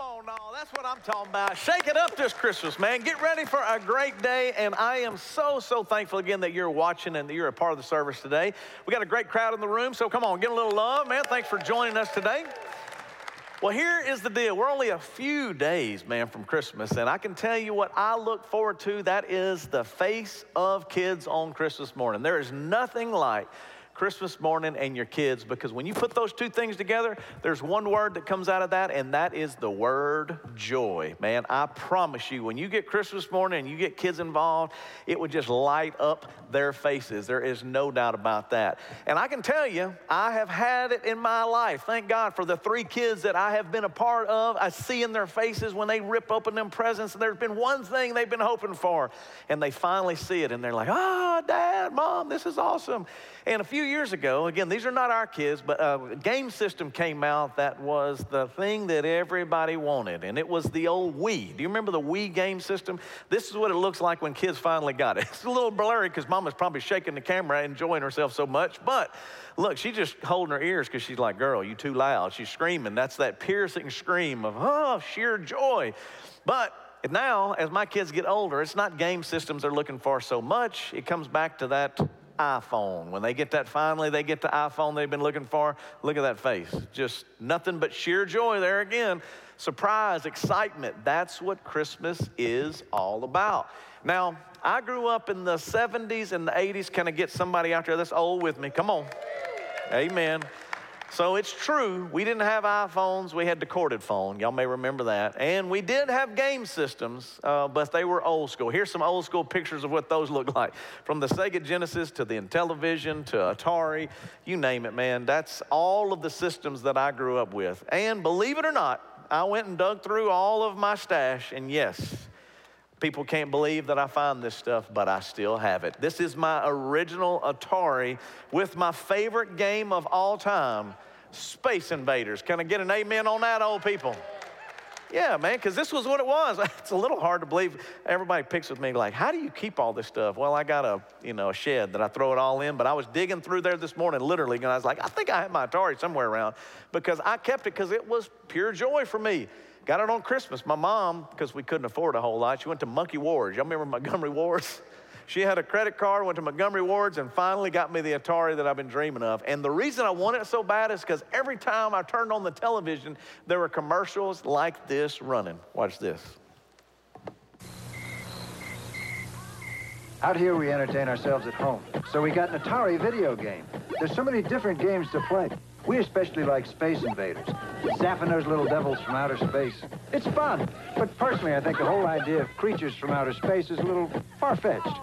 on, now. That's what I'm talking about. Shake it up this Christmas, man. Get ready for a great day, and I am so thankful again that you're watching and that you're a part of the service today. We got a great crowd in the room, so come on, get a little love, man. Thanks for joining us today. Well, here is the deal. We're only a few days, man, from Christmas, and I can tell you what I look forward to. That is the face of kids on Christmas morning. There is nothing like Christmas morning and your kids, because when you put those two things together, there's one word that comes out of that, and that is the word joy. Man, I promise you, when you get Christmas morning and you get kids involved, it would just light up their faces. There is no doubt about that. And I can tell you, I have had it in my life. Thank God for the 3 kids that I have been a part of. I see in their faces when they rip open them presents, and there's been one thing they've been hoping for, and they finally see it, and they're like, "Oh, Dad, Mom, this is awesome." And a few years ago, again, these are not our kids, but a game system came out that was the thing that everybody wanted, and it was the old Wii. Do you remember the Wii game system? This is what it looks like when kids finally got it. It's a little blurry because Mama's probably shaking the camera, enjoying herself so much, but look, she's just holding her ears because she's like, "Girl, you too loud." She's screaming. That's that piercing scream of, sheer joy. But now, as my kids get older, it's not game systems they're looking for so much. It comes back to that iPhone. When they get that, finally they get the iPhone they've been looking for, look at that face. Just nothing but sheer joy there again. Surprise, excitement. That's what Christmas is all about. Now, I grew up in the 70s and the 80s. Can I get somebody out there that's old with me? Come on. Amen. So it's true, we didn't have iPhones, we had the corded phone. Y'all may remember that. And we did have game systems, but they were old school. Here's some old school pictures of what those look like. From the Sega Genesis to the Intellivision to Atari, you name it, man. That's all of the systems that I grew up with. And believe it or not, I went and dug through all of my stash, and yes, people can't believe that I find this stuff, but I still have it. This is my original Atari with my favorite game of all time, Space Invaders. Can I get an amen on that, old people? Yeah, man, because this was what it was. It's a little hard to believe. Everybody picks with me like, "How do you keep all this stuff?" Well, I got a shed that I throw it all in, but I was digging through there this morning, literally, and I was like, I think I have my Atari somewhere around, because I kept it because it was pure joy for me. Got it on Christmas. My mom, because we couldn't afford a whole lot, she went to Monkey Ward's. Y'all remember Montgomery Ward's? She had a credit card, went to Montgomery Ward's, and finally got me the Atari that I've been dreaming of. And the reason I wanted it so bad is because every time I turned on the television, there were commercials like this running. Watch this. Out here we entertain ourselves at home, so we got an Atari video game. There's so many different games to play. We especially like Space Invaders, zapping those little devils from outer space. It's fun, but personally I think the whole idea of creatures from outer space is a little far-fetched.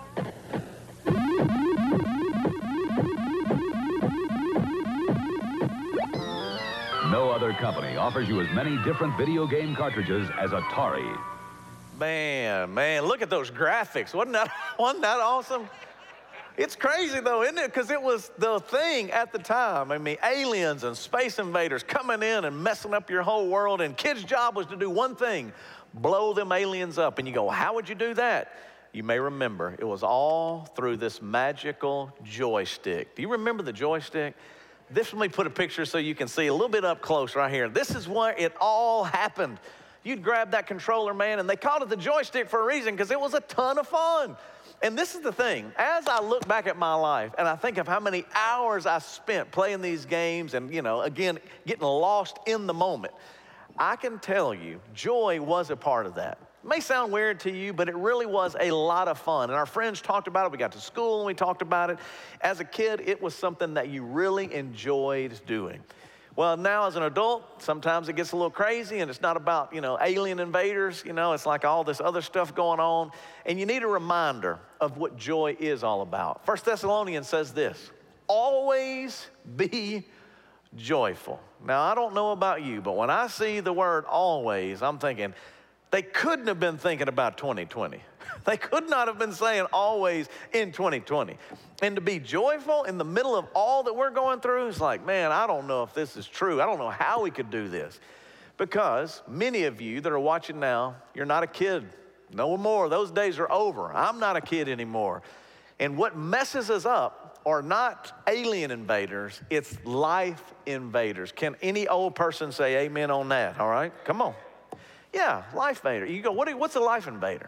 No other company offers you as many different video game cartridges as Atari. Man, look at those graphics. Wasn't that awesome? It's crazy, though, isn't it? Because it was the thing at the time. I mean, aliens and Space Invaders coming in and messing up your whole world, and kids' job was to do one thing, blow them aliens up. And you go, how would you do that? You may remember, it was all through this magical joystick. Do you remember the joystick? Let me put a picture so you can see a little bit up close right here. This is where it all happened. You'd grab that controller, man, and they called it the joystick for a reason, because it was a ton of fun. And this is the thing, as I look back at my life and I think of how many hours I spent playing these games and, again, getting lost in the moment, I can tell you joy was a part of that. It may sound weird to you, but it really was a lot of fun. And our friends talked about it. We got to school and we talked about it. As a kid, it was something that you really enjoyed doing. Well, now as an adult, sometimes it gets a little crazy, and it's not about, alien invaders. It's like all this other stuff going on. And you need a reminder of what joy is all about. 1 Thessalonians says this, always be joyful. Now, I don't know about you, but when I see the word always, I'm thinking, they couldn't have been thinking about 2020. They could not have been saying always in 2020. And to be joyful in the middle of all that we're going through is like, man, I don't know if this is true. I don't know how we could do this. Because many of you that are watching now, you're not a kid. No more. Those days are over. I'm not a kid anymore. And what messes us up are not alien invaders, it's life invaders. Can any old person say amen on that, all right? Come on. Yeah, life invader. You go, what's a life invader?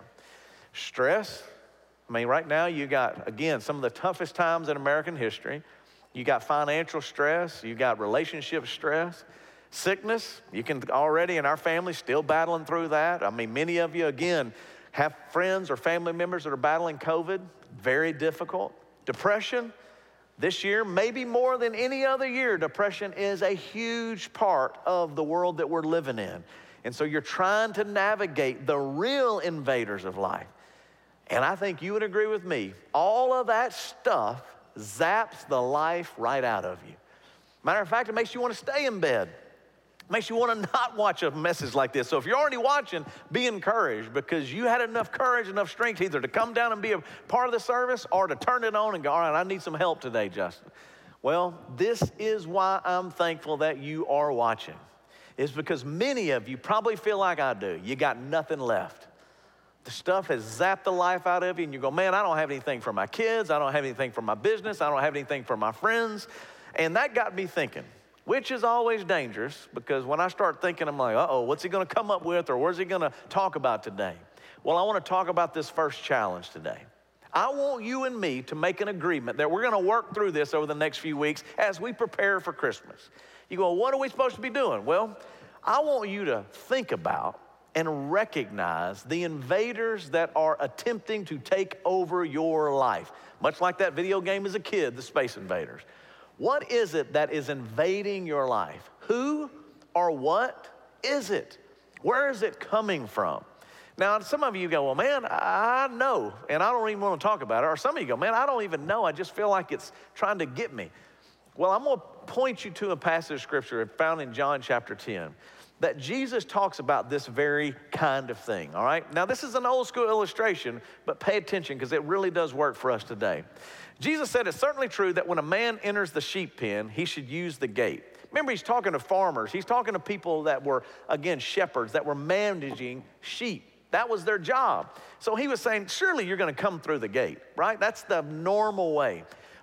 Stress. I mean, right now you got, again, some of the toughest times in American history. You got financial stress. You got relationship stress. Sickness. You can already, in our family, still battling through that. I mean, many of you, again, have friends or family members that are battling COVID. Very difficult. Depression. This year, maybe more than any other year, depression is a huge part of the world that we're living in. And so you're trying to navigate the real invaders of life. And I think you would agree with me, all of that stuff zaps the life right out of you. Matter of fact, it makes you want to stay in bed. It makes you want to not watch a message like this. So if you're already watching, be encouraged, because you had enough courage, enough strength either to come down and be a part of the service or to turn it on and go, all right, I need some help today, Justin. Well, this is why I'm thankful that you are watching. It's because many of you probably feel like I do. You got nothing left. The stuff has zapped the life out of you, and you go, man, I don't have anything for my kids. I don't have anything for my business. I don't have anything for my friends. And that got me thinking, which is always dangerous, because when I start thinking, I'm like, uh-oh, what's he going to come up with, or where's he going to talk about today? Well, I want to talk about this first challenge today. I want you and me to make an agreement that we're going to work through this over the next few weeks as we prepare for Christmas. You go, what are we supposed to be doing? Well, I want you to think about and recognize the invaders that are attempting to take over your life. Much like that video game as a kid, the Space Invaders. What is it that is invading your life? Who or what is it? Where is it coming from? Now, some of you go, well, man, I know, and I don't even want to talk about it. Or some of you go, man, I don't even know. I just feel like it's trying to get me. Well, I'm going to point you to a passage of Scripture found in John chapter 10 that Jesus talks about this very kind of thing, all right? Now, this is an old school illustration, but pay attention because it really does work for us today. Jesus said it's certainly true that when a man enters the sheep pen, he should use the gate. Remember, he's talking to farmers. He's talking to people that were, again, shepherds, that were managing sheep. That was their job. So he was saying, surely you're going to come through the gate, right? That's the normal way.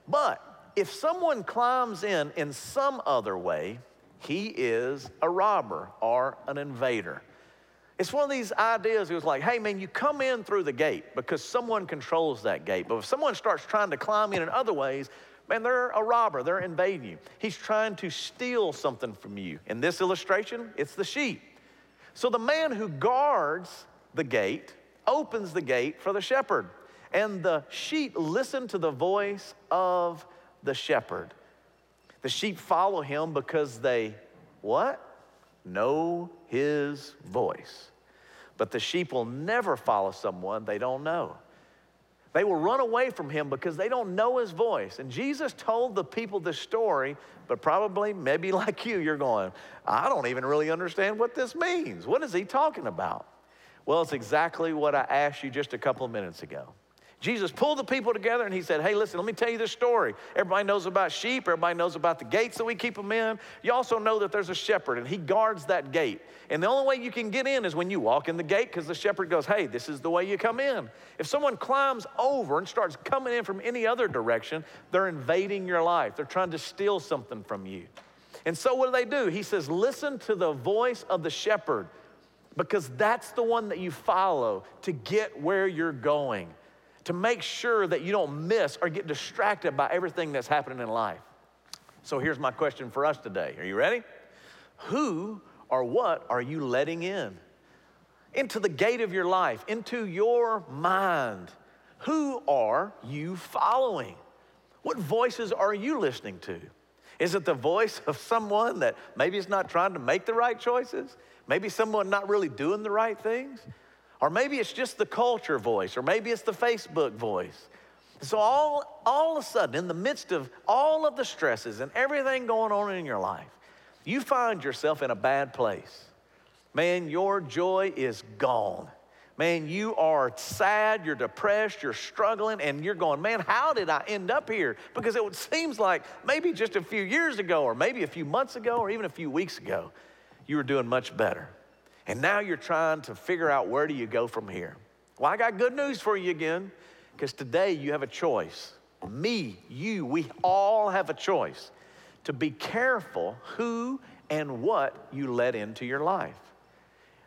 But if someone climbs in some other way, he is a robber or an invader. It's one of these ideas. It was like, hey, man, you come in through the gate because someone controls that gate. But if someone starts trying to climb in other ways, man, they're a robber. They're invading you. He's trying to steal something from you. In this illustration, it's the sheep. So the man who guards the gate opens the gate for the shepherd. And the sheep listen to the voice of the shepherd. The sheep follow him because they, what? Know his voice. But the sheep will never follow someone they don't know. They will run away from him because they don't know his voice. And Jesus told the people this story, but probably, maybe like you're going, I don't even really understand what this means. What is he talking about? Well, it's exactly what I asked you just a couple of minutes ago. Jesus pulled the people together and he said, hey, listen, let me tell you this story. Everybody knows about sheep. Everybody knows about the gates that we keep them in. You also know that there's a shepherd and he guards that gate. And the only way you can get in is when you walk in the gate, because the shepherd goes, hey, this is the way you come in. If someone climbs over and starts coming in from any other direction, they're invading your life. They're trying to steal something from you. And so what do? He says, listen to the voice of the shepherd, because that's the one that you follow to get where you're going, to make sure that you don't miss or get distracted by everything that's happening in life. So here's my question for us today. Are you ready? Who or what are you letting in? Into the gate of your life, into your mind. Who are you following? What voices are you listening to? Is it the voice of someone that maybe is not trying to make the right choices? Maybe someone not really doing the right things? Or maybe it's just the culture voice, or maybe it's the Facebook voice. So all of a sudden, in the midst of all of the stresses and everything going on in your life, you find yourself in a bad place. Man, your joy is gone. Man, you are sad, you're depressed, you're struggling, and you're going, man, how did I end up here? Because it seems like maybe just a few years ago, or maybe a few months ago, or even a few weeks ago, you were doing much better. And now you're trying to figure out, where do you go from here? Well, I got good news for you again, because today you have a choice. Me, you, we all have a choice to be careful who and what you let into your life.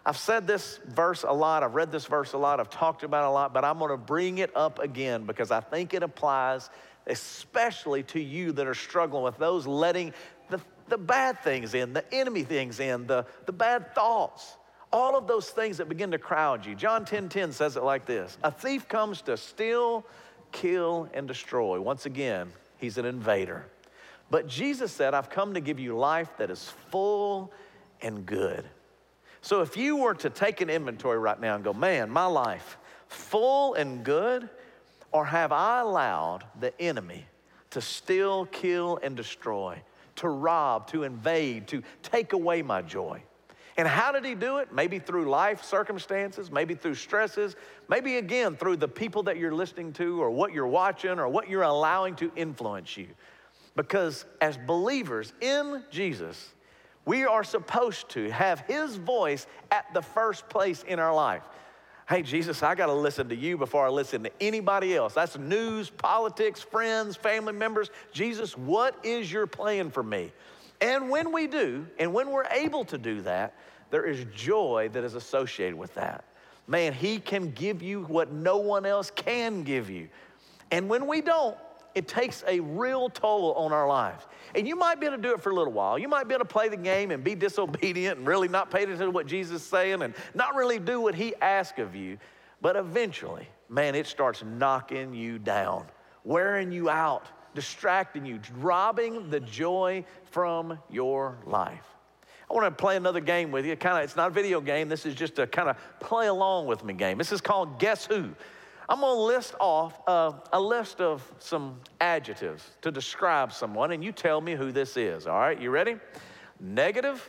I've said this verse a lot. I've read this verse a lot. I've talked about it a lot, but I'm going to bring it up again because I think it applies especially to you that are struggling with those letting the bad things in, the enemy things in, the bad thoughts, all of those things that begin to crowd you. John 10:10 says it like this: a thief comes to steal, kill, and destroy. Once again, he's an invader. But Jesus said, I've come to give you life that is full and good. So if you were to take an inventory right now and go, man, my life, full and good, or have I allowed the enemy to steal, kill, and destroy, to rob, to invade, to take away my joy? And how did he do it? Maybe through life circumstances, maybe through stresses, maybe again through the people that you're listening to or what you're watching or what you're allowing to influence you. Because as believers in Jesus, we are supposed to have his voice at the first place in our life. Hey, Jesus, I got to listen to you before I listen to anybody else. That's news, politics, friends, family members. Jesus, what is your plan for me? And when we do, and when we're able to do that, there is joy that is associated with that. Man, he can give you what no one else can give you. And when we don't, it takes a real toll on our lives. And you might be able to do it for a little while. You might be able to play the game and be disobedient and really not pay attention to what Jesus is saying and not really do what he asks of you. But eventually, man, it starts knocking you down, wearing you out, distracting you, robbing the joy from your life. I want to play another game with you. It's not a video game. This is just a kind of play along with me game. This is called Guess Who. I'm going to list off a list of some adjectives to describe someone, and you tell me who this is, all right? You ready? Negative,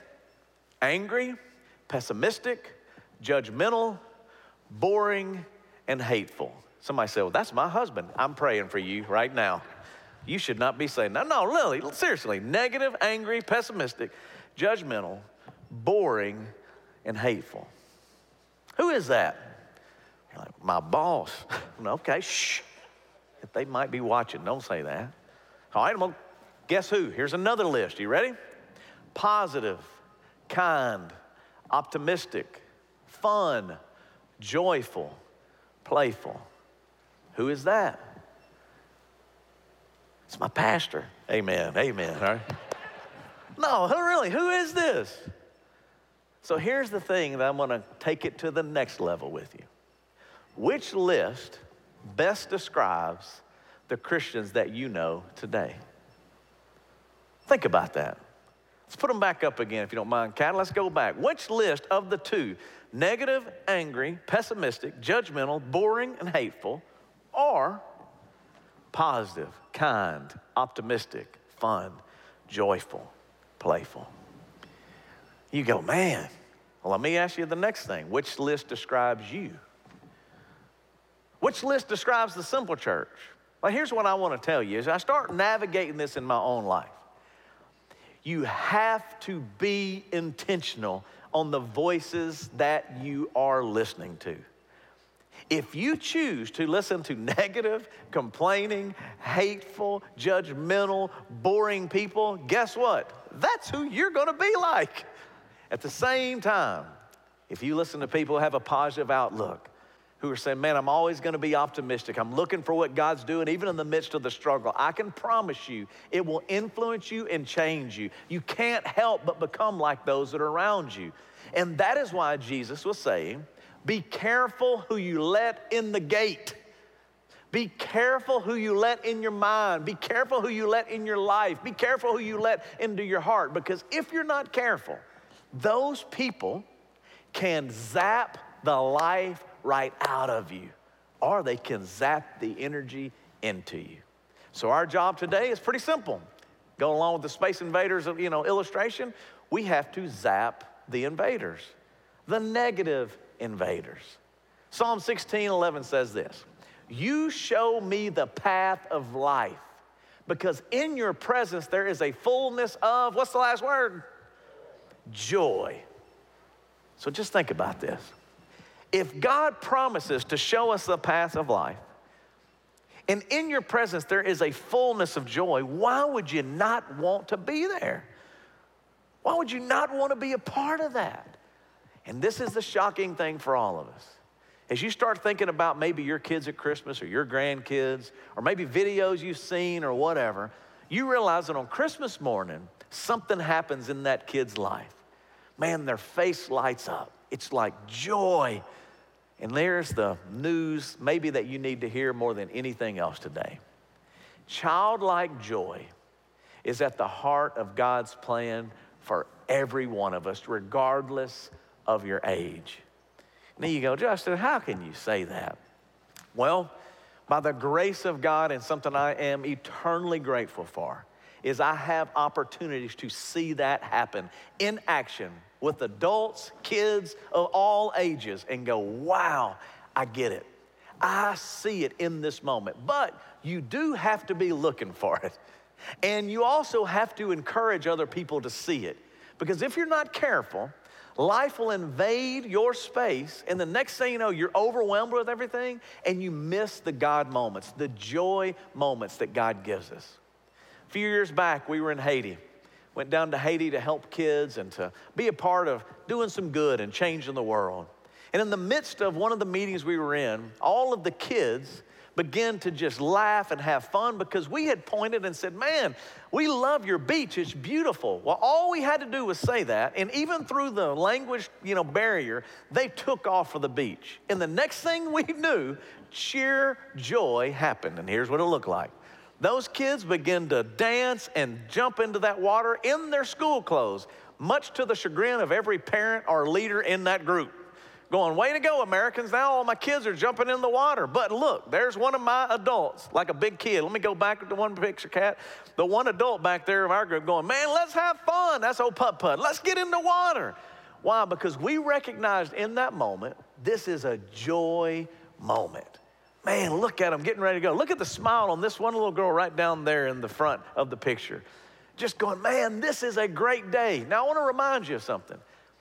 angry, pessimistic, judgmental, boring, and hateful. Somebody say, well, that's my husband. I'm praying for you right now. You should not be saying that. No, really, seriously. Negative, angry, pessimistic, judgmental, boring, and hateful. Who is that? You're like, my boss. Okay, shh. They might be watching. Don't say that. All right, I'm going to guess who? Here's another list. You ready? Positive, kind, optimistic, fun, joyful, playful. Who is that? It's my pastor. Amen, amen, all right? No, really, who is this? So here's the thing that I'm going to take it to the next level with you. Which list best describes the Christians that you know today? Think about that. Let's put them back up again if you don't mind, Kat. Let's go back. Which list of the two, negative, angry, pessimistic, judgmental, boring, and hateful, are positive, kind, optimistic, fun, joyful, playful? You go, man. Well, let me ask you the next thing. Which list describes you? Which list describes the simple church? Well, here's what I want to tell you. As I start navigating this in my own life, you have to be intentional on the voices that you are listening to. If you choose to listen to negative, complaining, hateful, judgmental, boring people, guess what? That's who you're going to be like. At the same time, if you listen to people who have a positive outlook, who are saying, man, I'm always going to be optimistic. I'm looking for what God's doing, even in the midst of the struggle. I can promise you, it will influence you and change you. You can't help but become like those that are around you. And that is why Jesus was saying, be careful who you let in the gate. Be careful who you let in your mind. Be careful who you let in your life. Be careful who you let into your heart. Because if you're not careful, those people can zap the life right out of you, or they can zap the energy into you. So our job today is pretty simple. Go along with the Space Invaders illustration. We have to zap the invaders, the negative invaders. Psalm 16:11 says this: you show me the path of life, because in your presence there is a fullness of, what's the last word? Joy. So just think about this. If God promises to show us the path of life, and in your presence there is a fullness of joy, why would you not want to be there? Why would you not want to be a part of that? And this is the shocking thing for all of us. As you start thinking about maybe your kids at Christmas or your grandkids or maybe videos you've seen or whatever, you realize that on Christmas morning, something happens in that kid's life. Man, their face lights up. It's like joy. And there's the news maybe that you need to hear more than anything else today. Childlike joy is at the heart of God's plan for every one of us, regardless of your age. Now you go, Justin, how can you say that? Well, by the grace of God, and something I am eternally grateful for, is I have opportunities to see that happen in action with adults, kids of all ages, and go, wow, I get it. I see it in this moment. But you do have to be looking for it. And you also have to encourage other people to see it. Because if you're not careful, life will invade your space, and the next thing you know, you're overwhelmed with everything, and you miss the God moments, the joy moments that God gives us. A few years back, we were in Haiti. Went down to Haiti to help kids and to be a part of doing some good and changing the world. And in the midst of one of the meetings we were in, all of the kids began to just laugh and have fun because we had pointed and said, man, we love your beach, it's beautiful. Well, all we had to do was say that, and even through the language, barrier, they took off for the beach. And the next thing we knew, sheer joy happened, and here's what it looked like. Those kids began to dance and jump into that water in their school clothes, much to the chagrin of every parent or leader in that group. Going, way to go, Americans. Now all my kids are jumping in the water. But look, there's one of my adults, like a big kid. Let me go back to one picture, Kat. The one adult back there of our group going, man, let's have fun. That's old Putt-Putt. Let's get in the water. Why? Because we recognized in that moment, this is a joy moment. Man, look at them getting ready to go. Look at the smile on this one little girl right down there in the front of the picture. Just going, man, this is a great day. Now, I want to remind you of something.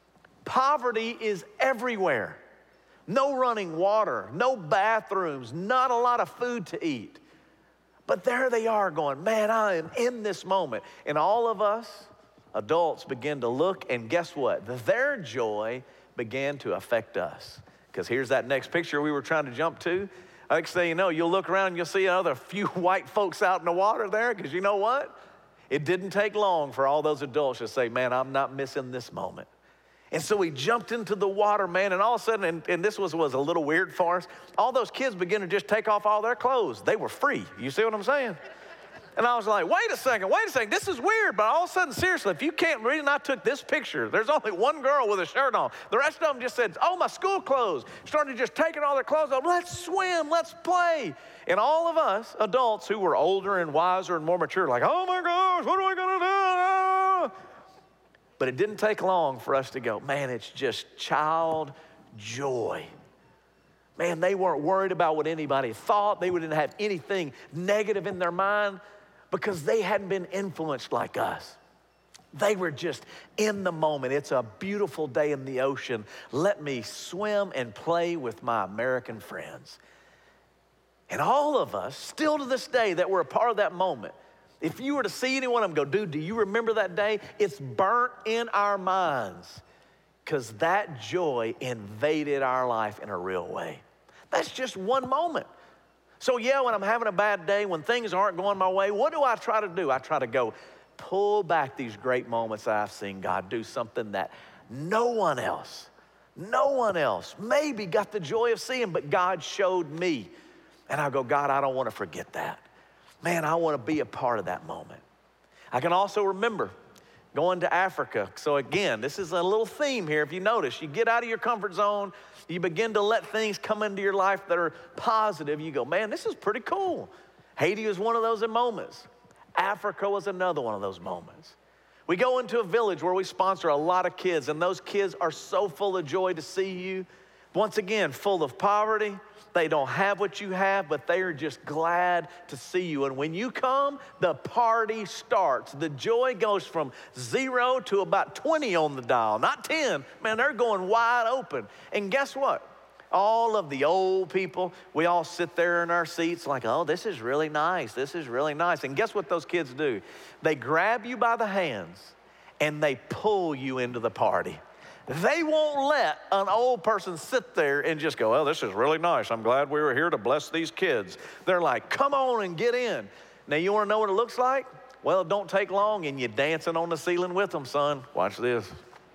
Poverty is everywhere. No running water, no bathrooms, not a lot of food to eat. But there they are going, man, I am in this moment. And all of us, adults, begin to look, and guess what? Their joy began to affect us. Because here's that next picture we were trying to jump to. Next thing you know, you'll look around and you'll see another few white folks out in the water there, because you know what? It didn't take long for all those adults to say, man, I'm not missing this moment. And so we jumped into the water, man, and all of a sudden, and this was a little weird for us, all those kids began to just take off all their clothes. They were free. You see what I'm saying? And I was like, wait a second, this is weird. But all of a sudden, seriously, if you can't read, and I took this picture, there's only one girl with a shirt on. The rest of them just said, oh, my school clothes. Started just taking all their clothes off. Let's swim, let's play. And all of us adults who were older and wiser and more mature, like, oh my gosh, what are we gonna do? But it didn't take long for us to go, man, it's just child joy. Man, they weren't worried about what anybody thought. They didn't have anything negative in their mind because they hadn't been influenced like us. They were just in the moment. It's a beautiful day in the ocean. Let me swim and play with my American friends. And all of us, still to this day, that were a part of that moment, if you were to see any one of them go, dude, do you remember that day? It's burnt in our minds because that joy invaded our life in a real way. That's just one moment. So yeah, when I'm having a bad day, when things aren't going my way, what do I try to do? I try to go pull back these great moments I've seen God do something that no one else maybe got the joy of seeing, but God showed me. And I go, God, I don't want to forget that. Man, I want to be a part of that moment. I can also remember going to Africa. So again, this is a little theme here. If you notice, you get out of your comfort zone, you begin to let things come into your life that are positive. You go, man, this is pretty cool. Haiti was one of those moments. Africa was another one of those moments. We go into a village where we sponsor a lot of kids, and those kids are so full of joy to see you. Once again, full of poverty. They don't have what you have, but they are just glad to see you. And when you come, the party starts. The joy goes from 0 to about 20 on the dial, not 10. Man, they're going wide open. And guess what? All of the old people, we all sit there in our seats like, oh, this is really nice. This is really nice. And guess what those kids do? They grab you by the hands and they pull you into the party. They won't let an old person sit there and just go, well, this is really nice. I'm glad we were here to bless these kids. They're like, come on and get in. Now, you want to know what it looks like? Well, it don't take long, and you're dancing on the ceiling with them, son. Watch this.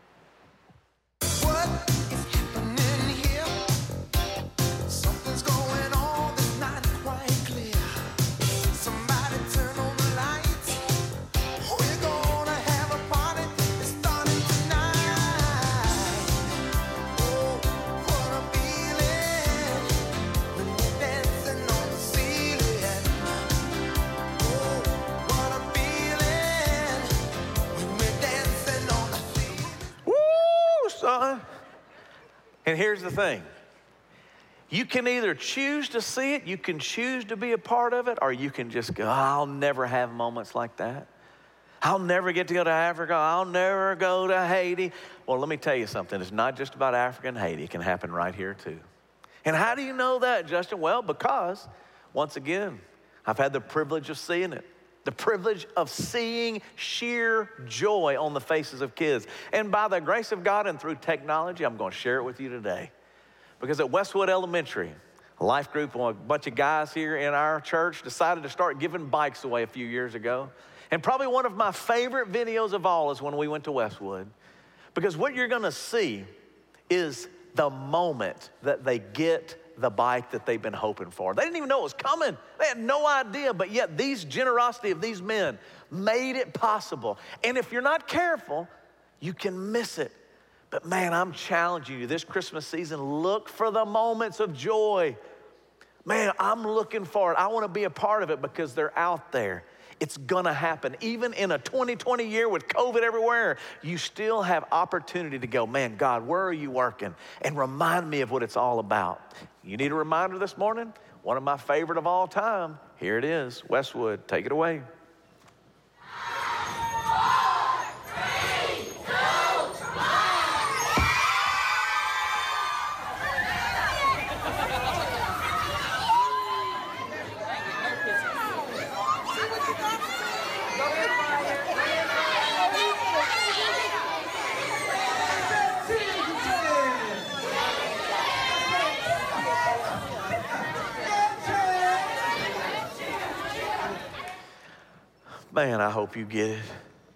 What is happening here? Something's going on that's not quite clear. Somebody turn on the lights. We're gonna have a party that's starting tonight. Oh, what a feeling when we're dancing on the ceiling. Oh, what a feeling when we're dancing on the ceiling. Woo, son. And here's the thing. You can either choose to see it, you can choose to be a part of it, or you can just go, I'll never have moments like that. I'll never get to go to Africa. I'll never go to Haiti. Well, let me tell you something. It's not just about Africa and Haiti. It can happen right here too. And how do you know that, Justin? Well, because, once again, I've had the privilege of seeing it. The privilege of seeing sheer joy on the faces of kids. And by the grace of God and through technology, I'm going to share it with you today. Because at Westwood Elementary, a life group, a bunch of guys here in our church decided to start giving bikes away a few years ago. And probably one of my favorite videos of all is when we went to Westwood. Because what you're going to see is the moment that they get the bike that they've been hoping for. They didn't even know it was coming. They had no idea, but yet these generosity of these men made it possible. And if you're not careful, you can miss it. But man, I'm challenging you this Christmas season, look for the moments of joy. Man, I'm looking for it. I want to be a part of it because they're out there. It's gonna happen. Even in a 2020 year with COVID everywhere, you still have opportunity to go, man, God, where are you working? And remind me of what it's all about. You need a reminder this morning? One of my favorite of all time. Here it is, Westwood, take it away. Man, I hope you get it.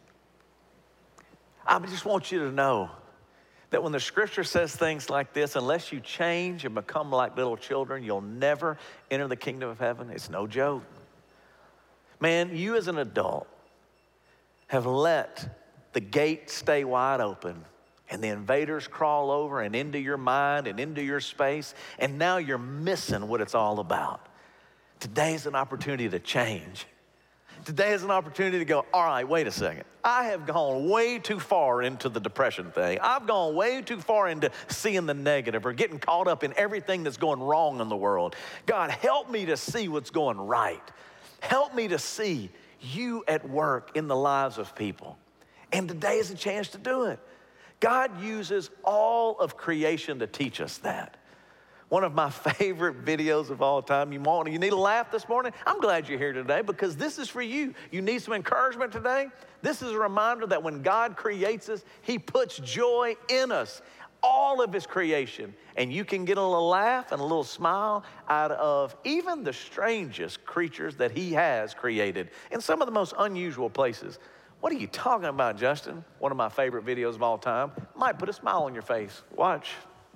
I just want you to know that when the scripture says things like this, unless you change and become like little children, you'll never enter the kingdom of heaven. It's no joke. Man, you as an adult have let the gate stay wide open and the invaders crawl over and into your mind and into your space, and now you're missing what it's all about. Today's an opportunity to change. Today is an opportunity to go, all right, wait a second. I have gone way too far into the depression thing. I've gone way too far into seeing the negative or getting caught up in everything that's going wrong in the world. God, help me to see what's going right. Help me to see you at work in the lives of people. And today is a chance to do it. God uses all of creation to teach us that. One of my favorite videos of all time. You need a laugh this morning? I'm glad you're here today because this is for you. You need some encouragement today? This is a reminder that when God creates us, He puts joy in us, all of His creation. And you can get a little laugh and a little smile out of even the strangest creatures that He has created in some of the most unusual places. What are you talking about, Justin? One of my favorite videos of all time. Might put a smile on your face. Watch.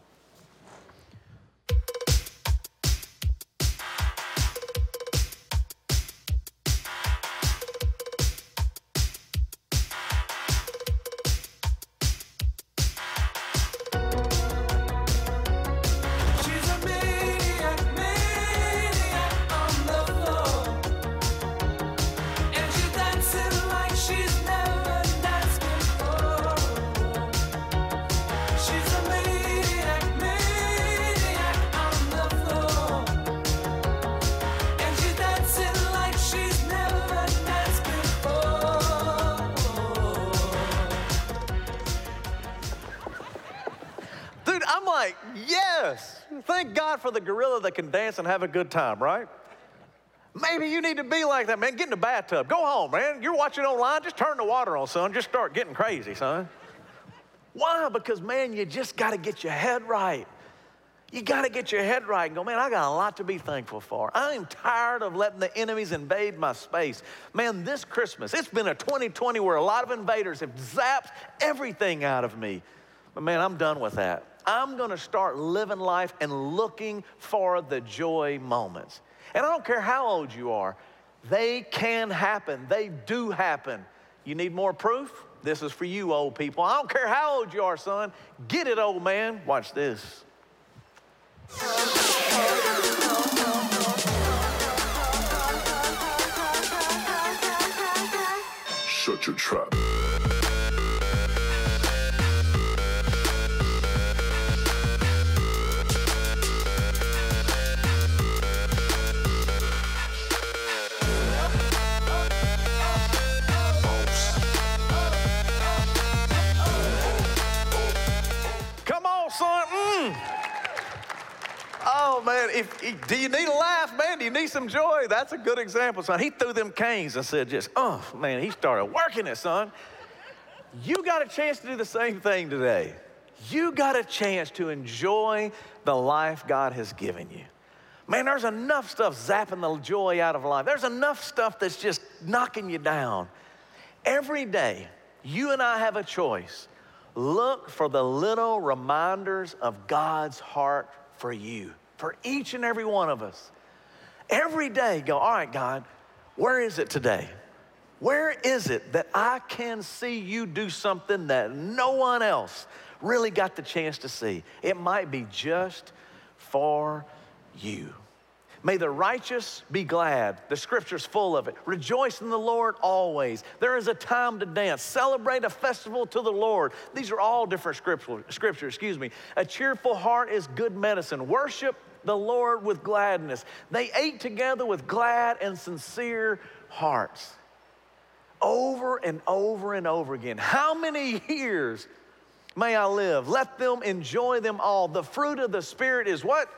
Yes, thank God for the gorilla that can dance and have a good time, right? Maybe you need to be like that, man. Get in the bathtub. Go home, man. You're watching online, just turn the water on, son. Just start getting crazy, son. Why? Because, man, you just got to get your head right. You got to get your head right and go, man, I got a lot to be thankful for. I am tired of letting the enemies invade my space. Man, this Christmas, it's been a 2020 where a lot of invaders have zapped everything out of me. But, man, I'm done with that. I'm going to start living life and looking for the joy moments. And I don't care how old you are. They can happen. They do happen. You need more proof? This is for you, old people. I don't care how old you are, son. Get it, old man. Watch this. Shut your trap. Come on, son. Oh, man, do you need a laugh, man? Do you need some joy? That's a good example, son. He threw them canes and said oh, man, he started working it, son. You got a chance to do the same thing today. You got a chance to enjoy the life God has given you. Man, there's enough stuff zapping the joy out of life. There's enough stuff that's just knocking you down. Every day, you and I have a choice. Look for the little reminders of God's heart for you, for each and every one of us. Every day, go, all right, God, where is it today? Where is it that I can see you do something that no one else really got the chance to see? It might be just for you. May the righteous be glad. The scripture's full of it. Rejoice in the Lord always. There is a time to dance. Celebrate a festival to the Lord. These are all different scriptures. A cheerful heart is good medicine. Worship the Lord with gladness. They ate together with glad and sincere hearts. Over and over and over again. How many years may I live? Let them enjoy them all. The fruit of the Spirit is what?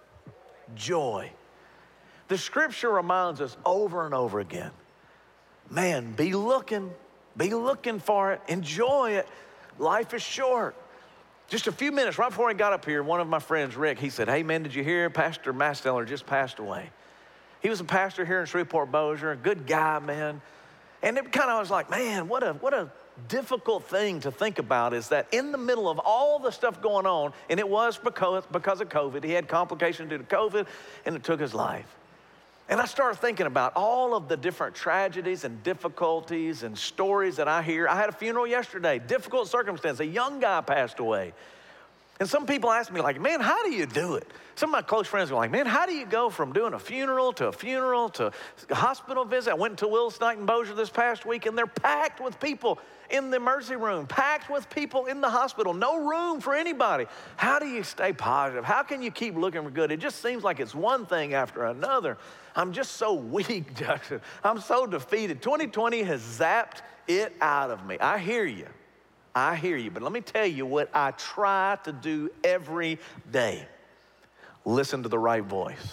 Joy. The scripture reminds us over and over again, man, be looking for it, enjoy it. Life is short. Just a few minutes, right before I got up here, one of my friends, Rick, he said, hey man, did you hear Pastor Masteller just passed away? He was a pastor here in Shreveport-Bossier, a good guy, man. And it kind of was like, man, what a difficult thing to think about is that in the middle of all the stuff going on, and it was because of COVID, he had complications due to COVID, and it took his life. And I started thinking about all of the different tragedies and difficulties and stories that I hear. I had a funeral yesterday, difficult circumstance. A young guy passed away. And some people ask me, like, man, how do you do it? Some of my close friends are like, man, how do you go from doing a funeral to a hospital visit? I went to Willis Knight and Bossier this past week, and they're packed with people in the emergency room, packed with people in the hospital, no room for anybody. How do you stay positive? How can you keep looking for good? It just seems like it's one thing after another. I'm just so weak, Justin. I'm so defeated. 2020 has zapped it out of me. I hear you, but let me tell you what I try to do every day. Listen to the right voice.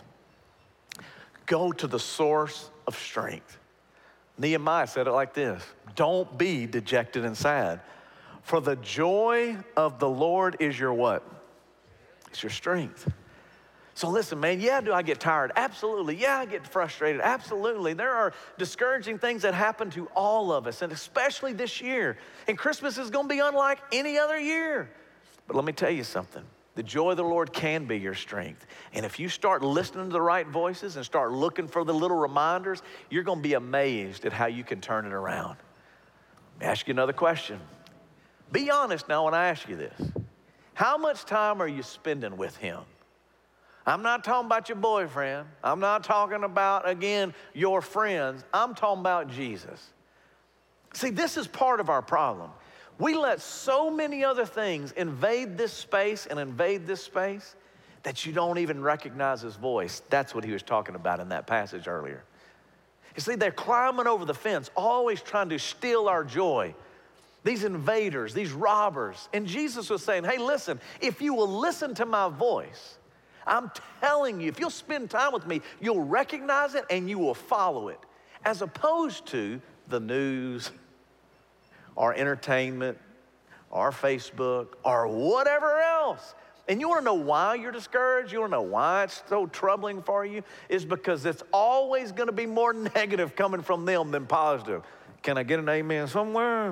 Go to the source of strength. Nehemiah said it like this: don't be dejected and sad, for the joy of the Lord is your what? It's your strength. So listen, man, yeah, do I get tired? Absolutely. Yeah, I get frustrated. Absolutely. There are discouraging things that happen to all of us, and especially this year. And Christmas is going to be unlike any other year. But let me tell you something. The joy of the Lord can be your strength. And if you start listening to the right voices and start looking for the little reminders, you're going to be amazed at how you can turn it around. Let me ask you another question. Be honest now when I ask you this. How much time are you spending with Him? I'm not talking about your boyfriend. I'm not talking about, again, your friends. I'm talking about Jesus. See, this is part of our problem. We let so many other things invade this space that you don't even recognize His voice. That's what he was talking about in that passage earlier. You see, they're climbing over the fence, always trying to steal our joy. These invaders, these robbers. And Jesus was saying, hey, listen, if you will listen to my voice, I'm telling you, if you'll spend time with me, you'll recognize it and you will follow it, as opposed to the news or entertainment or Facebook or whatever else. And you want to know why you're discouraged? You want to know why it's so troubling for you? It's because it's always going to be more negative coming from them than positive. Can I get an amen somewhere?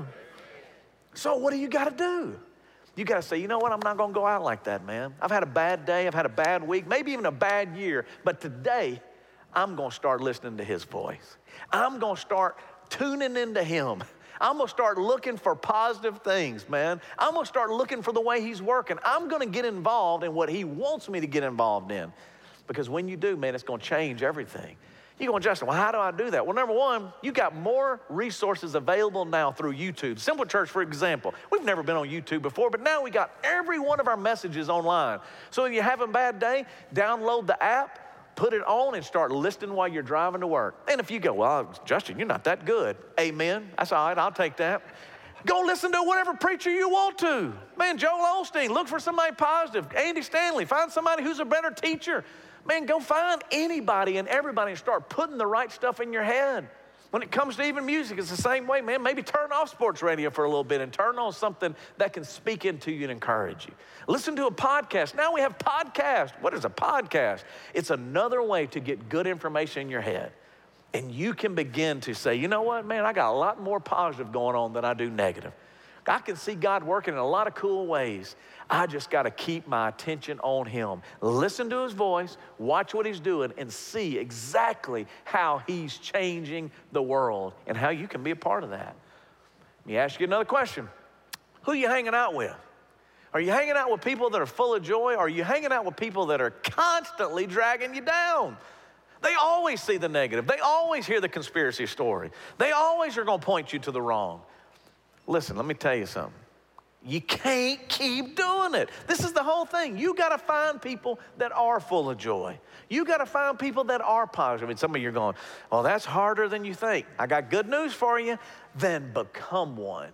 So what do you got to do? You got to say, you know what? I'm not going to go out like that, man. I've had a bad day. I've had a bad week, maybe even a bad year. But today, I'm going to start listening to his voice. I'm going to start tuning into him. I'm going to start looking for positive things, man. I'm going to start looking for the way he's working. I'm going to get involved in what he wants me to get involved in. Because when you do, man, it's going to change everything. You're going, Justin, well, how do I do that? Well, number one, you got more resources available now through YouTube. Simple Church, for example. We've never been on YouTube before, but now we got every one of our messages online. So if you're having a bad day, download the app, put it on, and start listening while you're driving to work. And if you go, well, Justin, you're not that good. Amen. That's all right. I'll take that. Go listen to whatever preacher you want to. Man, Joel Osteen, look for somebody positive. Andy Stanley, find somebody who's a better teacher. Man, go find anybody and everybody and start putting the right stuff in your head. When it comes to even music, it's the same way, man. Maybe turn off sports radio for a little bit and turn on something that can speak into you and encourage you. Listen to a podcast. Now we have podcasts. What is a podcast? It's another way to get good information in your head. And you can begin to say, you know what, man, I got a lot more positive going on than I do negative. I can see God working in a lot of cool ways. I just got to keep my attention on him. Listen to his voice, watch what he's doing, and see exactly how he's changing the world and how you can be a part of that. Let me ask you another question. Who are you hanging out with? Are you hanging out with people that are full of joy? Or are you hanging out with people that are constantly dragging you down? They always see the negative. They always hear the conspiracy story. They always are going to point you to the wrong. Listen, let me tell you something. You can't keep doing it. This is the whole thing. You got to find people that are full of joy. You got to find people that are positive. And some of you are going, oh, that's harder than you think. I got good news for you. Then become one.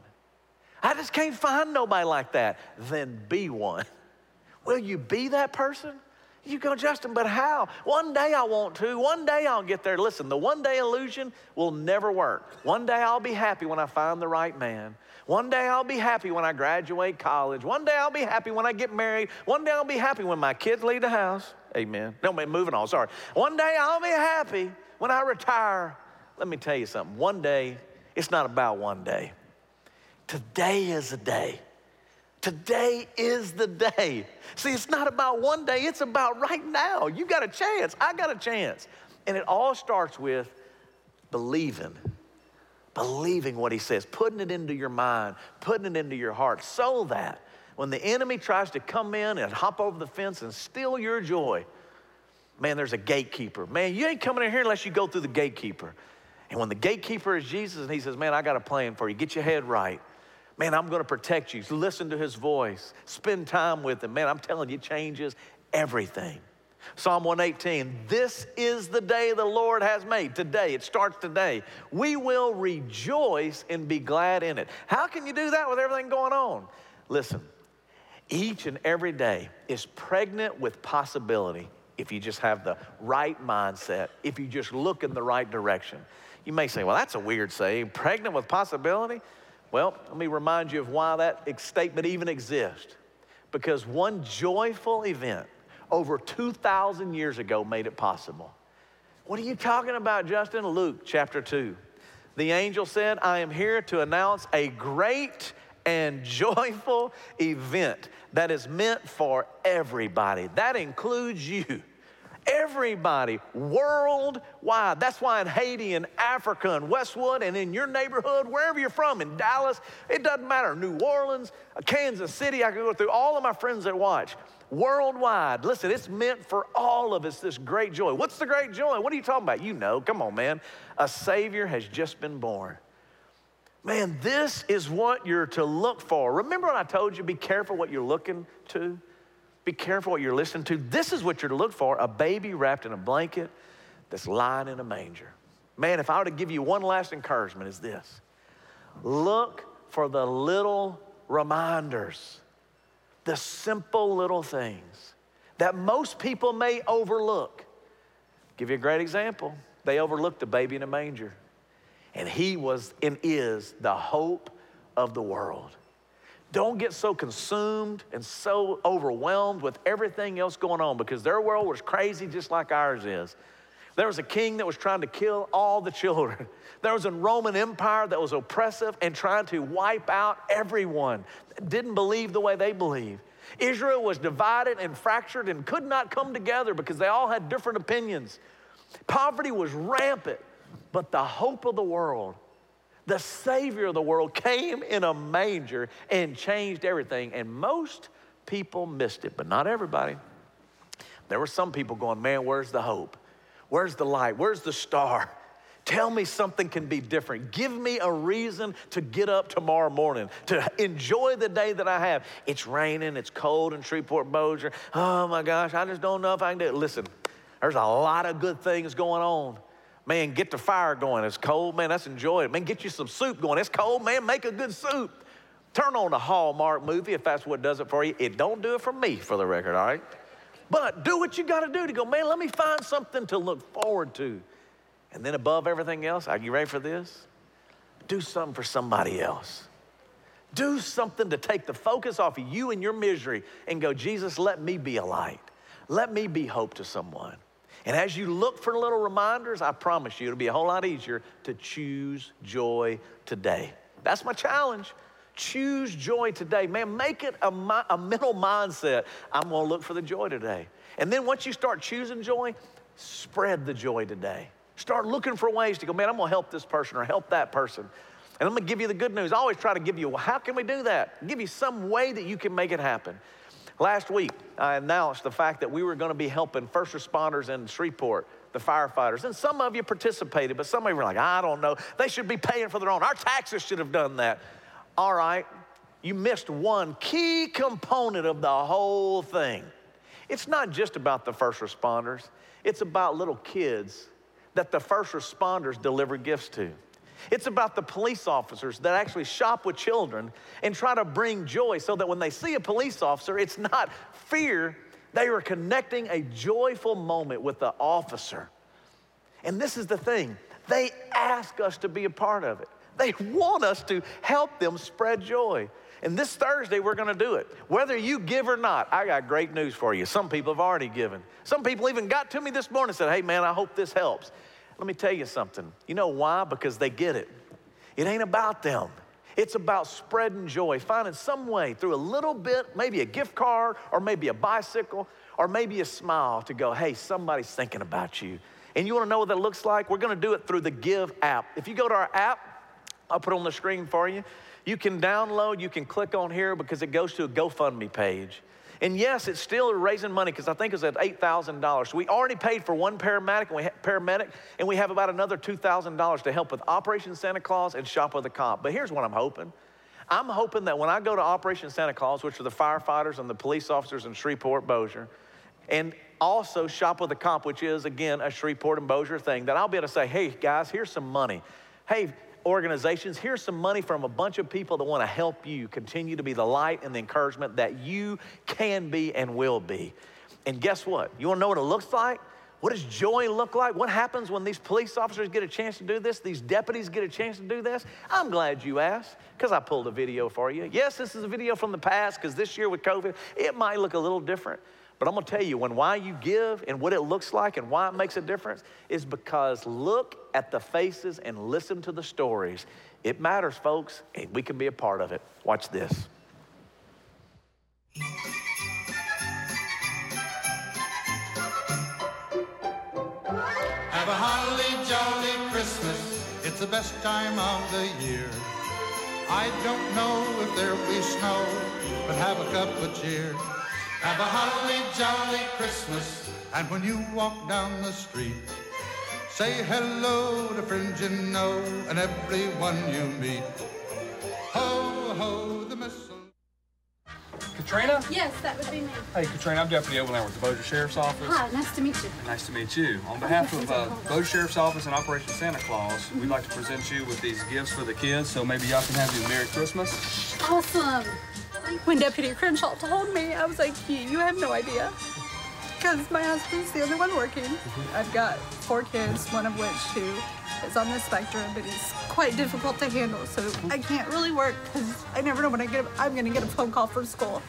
I just can't find nobody like that. Then be one. Will you be that person? You go, Justin, but how? One day I want to. One day I'll get there. Listen, the one day illusion will never work. One day I'll be happy when I find the right man. One day I'll be happy when I graduate college. One day I'll be happy when I get married. One day I'll be happy when my kids leave the house. Amen. No, moving on, sorry. One day I'll be happy when I retire. Let me tell you something. One day, it's not about one day. Today is a day. Today is the day. See, it's not about one day, it's about right now. You got a chance, I got a chance. And it all starts with believing what he says, putting it into your mind, putting it into your heart, so that when the enemy tries to come in and hop over the fence and steal your joy, man, there's a gatekeeper. Man, you ain't coming in here unless you go through the gatekeeper. And when the gatekeeper is Jesus and he says, man, I got a plan for you, get your head right. Man, I'm going to protect you. Listen to his voice. Spend time with him. Man, I'm telling you, it changes everything. Psalm 118, this is the day the Lord has made. Today, it starts today. We will rejoice and be glad in it. How can you do that with everything going on? Listen, each and every day is pregnant with possibility if you just have the right mindset, if you just look in the right direction. You may say, well, that's a weird saying, pregnant with possibility? Well, let me remind you of why that statement even exists. Because one joyful event over 2,000 years ago made it possible. What are you talking about, Justin? Luke chapter 2. The angel said, I am here to announce a great and joyful event that is meant for everybody. That includes you. Everybody, worldwide. That's why in Haiti and Africa and Westwood and in your neighborhood, wherever you're from, in Dallas, it doesn't matter. New Orleans, Kansas City, I can go through all of my friends that watch. Worldwide, listen, it's meant for all of us, this great joy. What's the great joy? What are you talking about? You know, come on, man. A Savior has just been born. Man, this is what you're to look for. Remember when I told you, be careful what you're looking to? Be careful what you're listening to. This is what you're to look for, a baby wrapped in a blanket that's lying in a manger. Man, if I were to give you one last encouragement, is this. Look for the little reminders, the simple little things that most people may overlook. Give you a great example. They overlooked the baby in a manger. And he was and is the hope of the world. Don't get so consumed and so overwhelmed with everything else going on, because their world was crazy just like ours is. There was a king that was trying to kill all the children. There was a Roman Empire that was oppressive and trying to wipe out everyone that didn't believe the way they believed. Israel was divided and fractured and could not come together because they all had different opinions. Poverty was rampant, but the hope of the world, the Savior of the world, came in a manger and changed everything. And most people missed it, but not everybody. There were some people going, man, where's the hope? Where's the light? Where's the star? Tell me something can be different. Give me a reason to get up tomorrow morning, to enjoy the day that I have. It's raining, it's cold in Shreveport, Bossier. Oh my gosh, I just don't know if I can do it. Listen, there's a lot of good things going on. Man, get the fire going. It's cold, man, let's enjoy it. Man, get you some soup going. It's cold, man, make a good soup. Turn on a Hallmark movie if that's what does it for you. It don't do it for me, for the record, all right? But do what you got to do to go, man, let me find something to look forward to. And then above everything else, are you ready for this? Do something for somebody else. Do something to take the focus off of you and your misery and go, Jesus, let me be a light. Let me be hope to someone. And as you look for little reminders, I promise you it'll be a whole lot easier to choose joy today. That's my challenge. Choose joy today. Man, make it a mental mindset. I'm going to look for the joy today. And then once you start choosing joy, spread the joy today. Start looking for ways to go, man, I'm going to help this person or help that person. And I'm going to give you the good news. I always try to give you, well, how can we do that? Give you some way that you can make it happen. Last week, I announced the fact that we were going to be helping first responders in Shreveport, the firefighters. And some of you participated, but some of you were like, I don't know. They should be paying for their own. Our taxes should have done that. All right, you missed one key component of the whole thing. It's not just about the first responders. It's about little kids that the first responders deliver gifts to. It's about the police officers that actually shop with children and try to bring joy so that when they see a police officer, it's not fear. They are connecting a joyful moment with the officer. And this is the thing. They ask us to be a part of it. They want us to help them spread joy. And this Thursday, we're going to do it. Whether you give or not, I got great news for you. Some people have already given. Some people even got to me this morning and said, hey, man, I hope this helps. Let me tell you something. You know why? Because they get it. It ain't about them. It's about spreading joy, finding some way through a little bit, maybe a gift card or maybe a bicycle or maybe a smile to go, hey, somebody's thinking about you. And you want to know what that looks like? We're going to do it through the Give app. If you go to our app, I'll put it on the screen for you. You can download, you can click on here because it goes to a GoFundMe page. And yes, it's still raising money because I think it's at $8,000. So we already paid for one paramedic, and we have about another $2,000 to help with Operation Santa Claus and Shop with a Cop. But here's what I'm hoping. I'm hoping that when I go to Operation Santa Claus, which are the firefighters and the police officers in Shreveport, Bossier, and also Shop with a Cop, which is, again, a Shreveport and Bossier thing, that I'll be able to say, hey, guys, here's some money. Hey, organizations, here's some money from a bunch of people that want to help you continue to be the light and the encouragement that you can be and will be. And guess what? You want to know what it looks like? What does joy look like? What happens when these police officers get a chance to do this? These deputies get a chance to do this? I'm glad you asked, because I pulled a video for you. Yes, this is a video from the past, because this year with COVID, it might look a little different. But I'm going to tell you, why you give and what it looks like and why it makes a difference is because look at the faces and listen to the stories. It matters, folks, and we can be a part of it. Watch this. Have a holly jolly Christmas. It's the best time of the year. I don't know if there'll be snow, but have a cup of cheer. Have a holly jolly Christmas, and when you walk down the street, say hello to friends you know and everyone you meet. Ho, ho, the mistletoe. Katrina? Yes, that would be me. Hey, Katrina, I'm Deputy Overland with the Bossier Sheriff's Office. Hi, nice to meet you. Nice to meet you. On behalf of Bossier Sheriff's Office and Operation Santa Claus, we'd like to present you with these gifts for the kids, so maybe y'all can have you a Merry Christmas. Awesome. When Deputy Crenshaw told me, I was like, you have no idea. Because my husband's the only one working. I've got 4 kids, one of which who is on the spectrum, but he's quite difficult to handle. So I can't really work because I never know when I'm gonna get a phone call from school.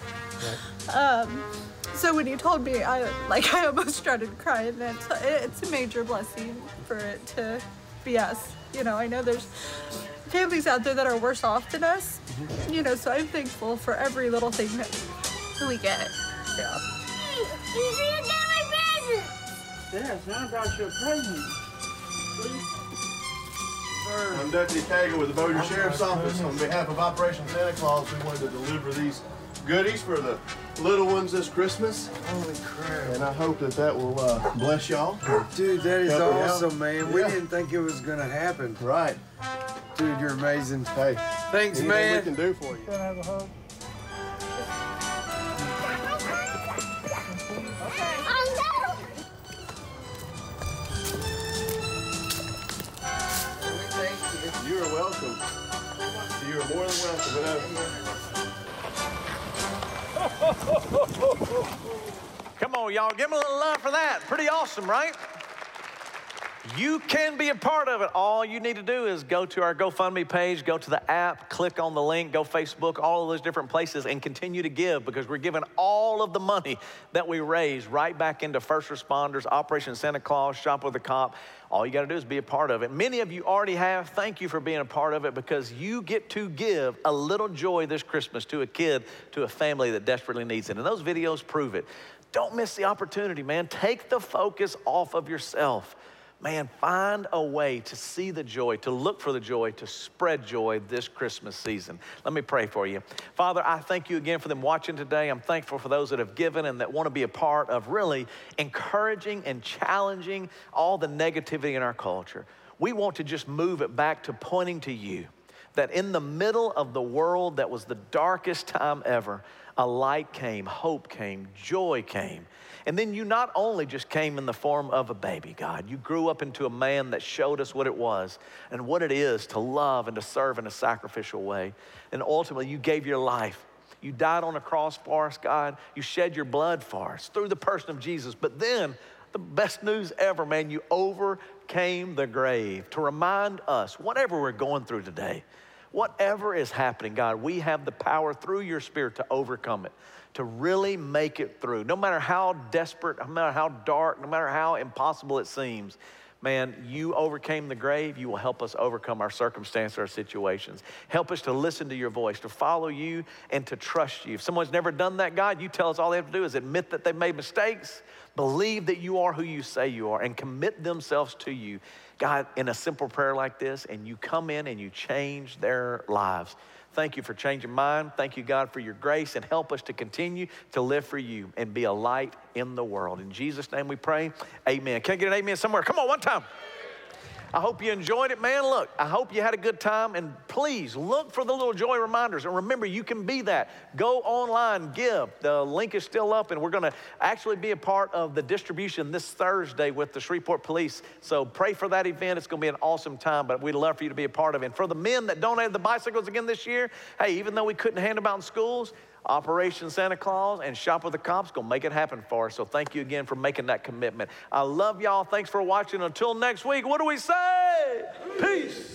So when you told me, I almost started crying. It's a major blessing for it to be us. You know, I know there's families out there that are worse off than us. You know, so I'm thankful for every little thing that we get. Yeah. You got my present. Yes, I brought you a present. I'm Deputy Cagle with the Bossier Sheriff's Office. On behalf of Operation Santa Claus, we wanted to deliver these goodies for the little ones this Christmas. Holy crap. And I hope that will bless y'all. Dude, that is Help you awesome, out. man. We Yeah. didn't think it was going to happen. Right. Dude, you're amazing. Hey, thanks, anything man. we can do for you. Can I have a hug? You are welcome. You are more than welcome. Come on, y'all. Give them a little love for that. Pretty awesome, right? You can be a part of it. All you need to do is go to our GoFundMe page, go to the app, click on the link, go Facebook, all of those different places, and continue to give, because we're giving all of the money that we raise right back into first responders, Operation Santa Claus, Shop with a Cop. All you got to do is be a part of it. Many of you already have. Thank you for being a part of it, because you get to give a little joy this Christmas to a kid, to a family that desperately needs it. And those videos prove it. Don't miss the opportunity, man. Take the focus off of yourself. Man, find a way to see the joy, to look for the joy, to spread joy this Christmas season. Let me pray for you. Father, I thank you again for them watching today. I'm thankful for those that have given and that want to be a part of really encouraging and challenging all the negativity in our culture. We want to just move it back to pointing to you, that in the middle of the world that was the darkest time ever, a light came, hope came, joy came. And then you not only just came in the form of a baby, God, you grew up into a man that showed us what it was and what it is to love and to serve in a sacrificial way. And ultimately, you gave your life. You died on a cross for us, God. You shed your blood for us through the person of Jesus. But then, the best news ever, man, you overcame the grave to remind us, whatever we're going through today, whatever is happening, God, we have the power through your Spirit to overcome it, to really make it through. No matter how desperate, no matter how dark, no matter how impossible it seems, man, you overcame the grave. You will help us overcome our circumstances, our situations. Help us to listen to your voice, to follow you, and to trust you. If someone's never done that, God, you tell us all they have to do is admit that they made mistakes, believe that you are who you say you are, and commit themselves to you, God, in a simple prayer like this, and you come in and you change their lives. Thank you for changing mine. Thank you, God, for your grace, and help us to continue to live for you and be a light in the world. In Jesus' name we pray, amen. Can I get an amen somewhere? Come on, one time. I hope you enjoyed it, man. Look, I hope you had a good time, and please look for the little joy reminders. And remember, you can be that. Go online, give. The link is still up, and we're going to actually be a part of the distribution this Thursday with the Shreveport Police. So pray for that event. It's going to be an awesome time, but we'd love for you to be a part of it. And for the men that donated the bicycles again this year, hey, even though we couldn't hand them out in schools, Operation Santa Claus and Shop with the Cops gonna make it happen for us. So thank you again for making that commitment. I love y'all. Thanks for watching. Until next week, what do we say? Peace.